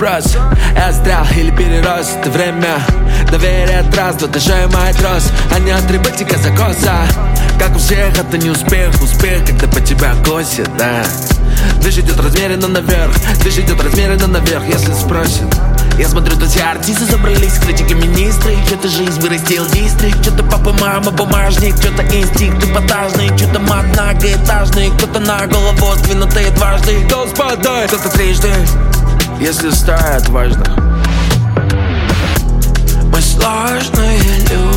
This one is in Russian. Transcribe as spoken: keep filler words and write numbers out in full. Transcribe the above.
вопрос: я застрял или перерос это время? Доверие, траст, дыши мой трос, а не атрибутика закоса. Как у всех, это не успех, успех, когда по тебя косит, да. Движ идет размеренно наверх, движ идет размеренно наверх, если спросят. Я смотрю, друзья, артисты собрались, критики, министры. Что-то жизнь вырастил дистрикт, что-то папа, мама, бумажник, что-то инстинкт эпатажный, что-то мат многоэтажный, кто-то на голову сдвинутый дважды, кто спадает, кто-то трижды, если стоят важных. Мы сложные люди.